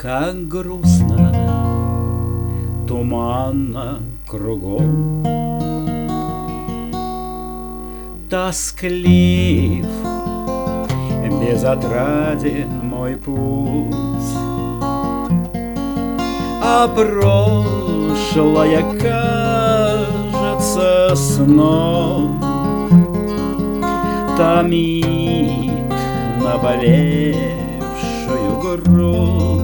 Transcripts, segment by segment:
Как грустно, туманно кругом, тосклив, безотраден мой путь, а прошлое кажется сном, томит наболевшую грудь.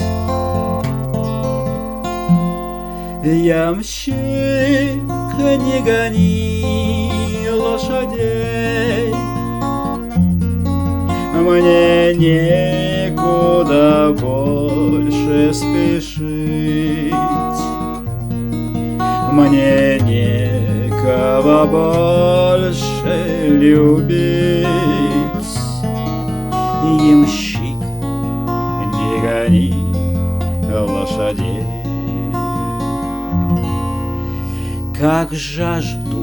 Ямщик, не гони лошадей, мне некуда больше спешить, мне некого больше любить. Ямщик, не гони лошадей. Как жажду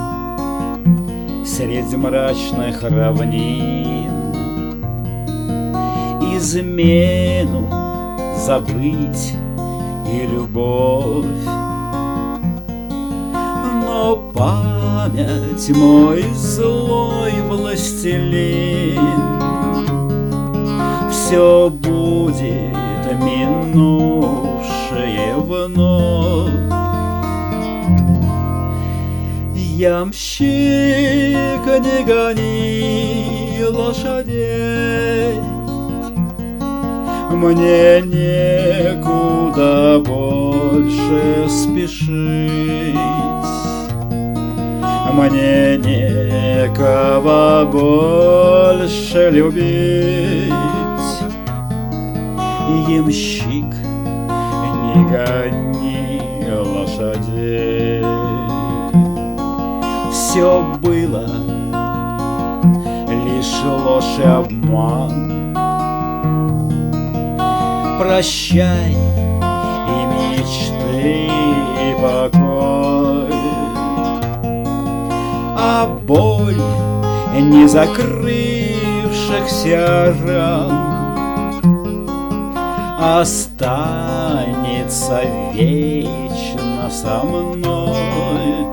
среди мрачных равнин измену забыть и любовь, но память мой злой властелин все будет минувшее вновь. Ямщик, не гони лошадей, мне некуда больше спешить, мне некого больше любить. Ямщик, не гони лошадей. Все было лишь ложь и обман. Прощай и мечты, и покой, а боль не закрывшихся ран останется вечно со мной.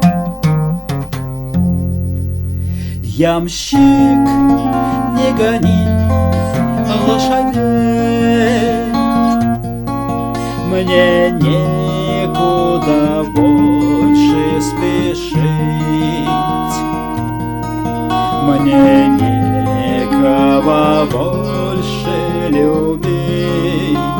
Ямщик, не гони лошадей, мне некуда больше спешить, мне некого больше любить.